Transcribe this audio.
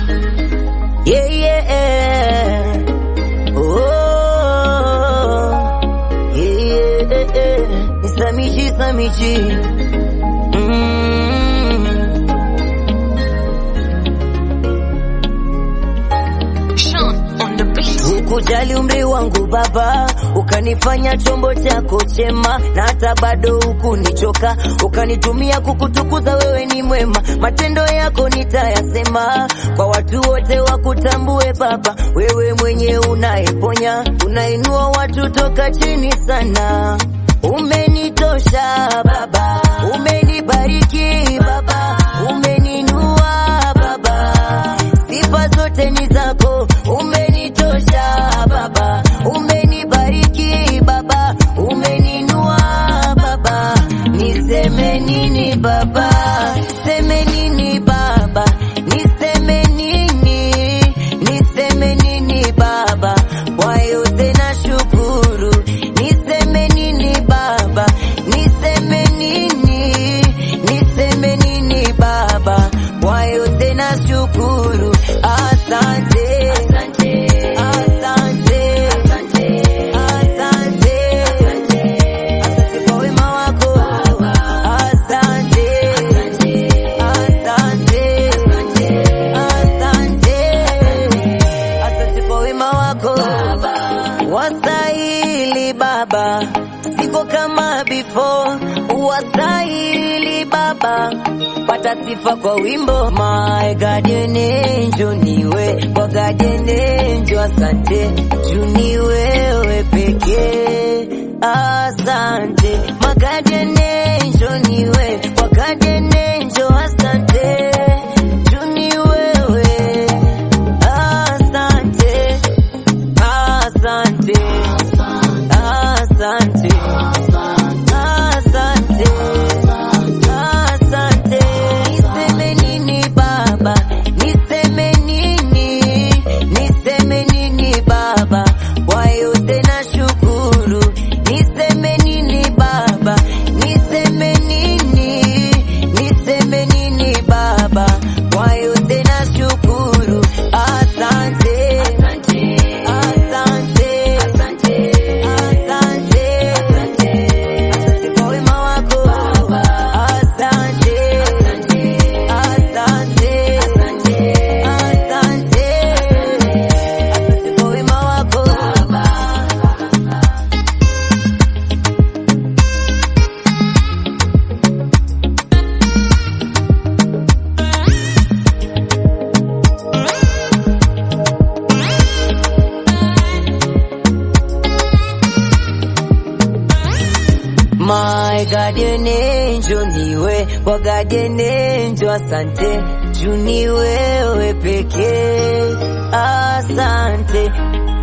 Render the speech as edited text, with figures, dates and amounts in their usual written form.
Yeah, yeah. Oh, yeah. Samichi. Ukujali umri wangu baba, ukanifanya chombo chako chema, na hata bado hukunichoka, ukanitumia kukutukuza. Wewe ni mwema, matendo yako nitayasema, kwa watu wote wakutambue baba. Wewe mwenye unayeponya, unainua watu toka chini sana. Umenitosha baba, umenibariki baba, umeninua baba, sifa zote ni zako. Umenitosha baba, umenibariki baba, umeninua baba. Niseme nini baba, niseme nini baba, niseme nini baba, kwa yote na shukuru. Niseme nini baba, niseme nini baba, kwa yote na shukuru. Asante. Wastahili baba, siko kama before. Wastahili baba, pata sifa kwa wimbo. My guardian angel niwe, kwa guardian angel asante. Juni wewe pekee, asante. My guardian angel niwe, kwa guardian angel asante. Juni wewe, asante. Asante, asante, asante, asante. Niseme nini baba, niseme nini baba, kwa yote na shukuru. Niseme nini baba, niseme nini baba, kwa yote na shukuru. Asante. My guardian angel niwe, kwa guardian angel asante. Juni wewe pekee, asante.